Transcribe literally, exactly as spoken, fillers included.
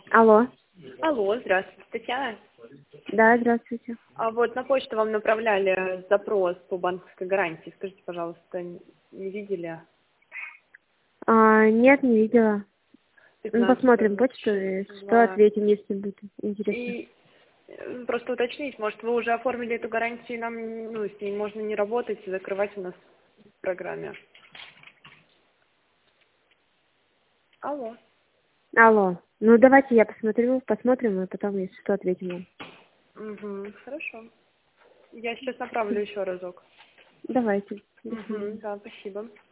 Алло. Алло, здравствуйте, Татьяна. Да, здравствуйте. А вот на почту вам направляли запрос по банковской гарантии. Скажите, пожалуйста, не видели? А, нет, не видела. Ну, посмотрим пятнадцатого почту и что числа. ответим, если будет интересно. И э, просто уточнить, может, вы уже оформили эту гарантию, нам, ну, с ней можно не работать и закрывать у нас в программе. Алло. Алло. Ну, давайте я посмотрю, посмотрим, и потом, если что, ответим вам. Угу, хорошо. Я сейчас направлю еще разок. Давайте. До Угу, свидания. да, спасибо.